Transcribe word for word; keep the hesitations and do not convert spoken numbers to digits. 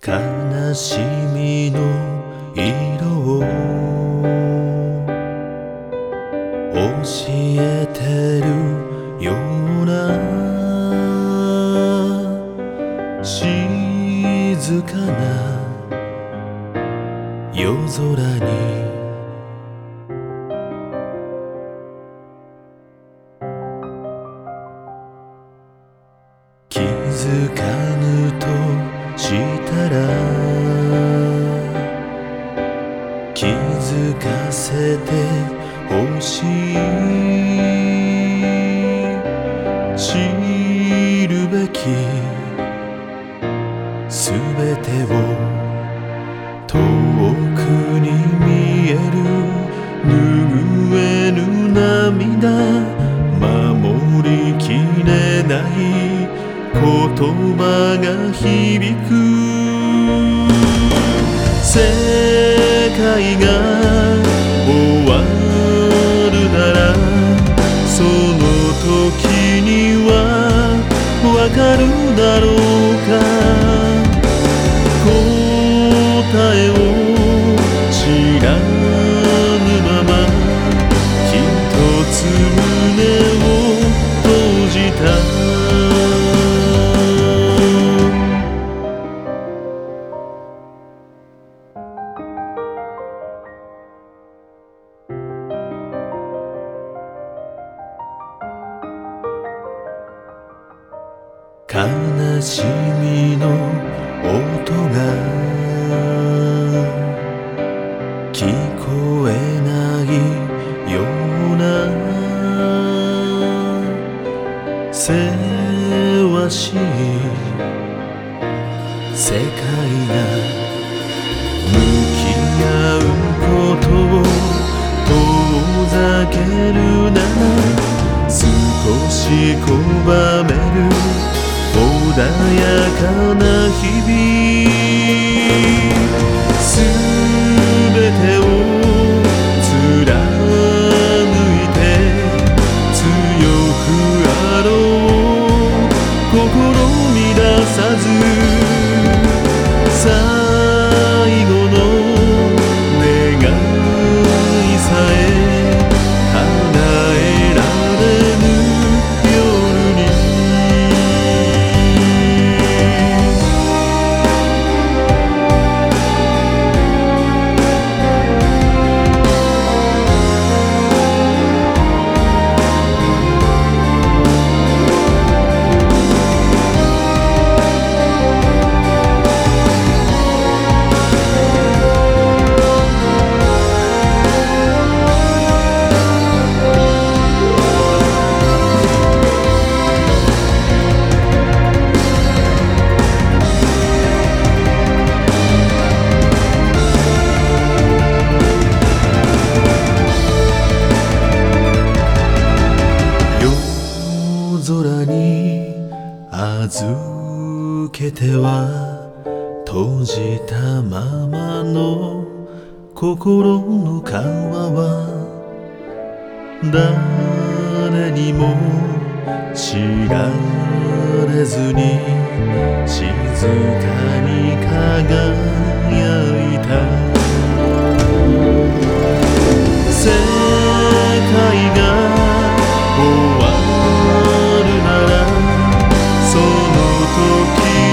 悲しみの色を教えてるような静かな夜空に気づかぬとしたら気づかせてほしい知るべきすべてを遠くに見える拭えぬ涙守りきれない言葉が響く世界が終わるならその時にはわかるだろうか答えを知らぬままひとつ胸を閉じた悲しみの音が聞こえないようなせわしい世界が向き合うことを遠ざけるなら少し拒める穏やかな日々すべてを貫いて強くあろう心乱さず最後の願いさえ叶えられぬ夜に空に預けては閉じたままの心の川は誰にも知られずに静かに輝いた世界が終わるならその時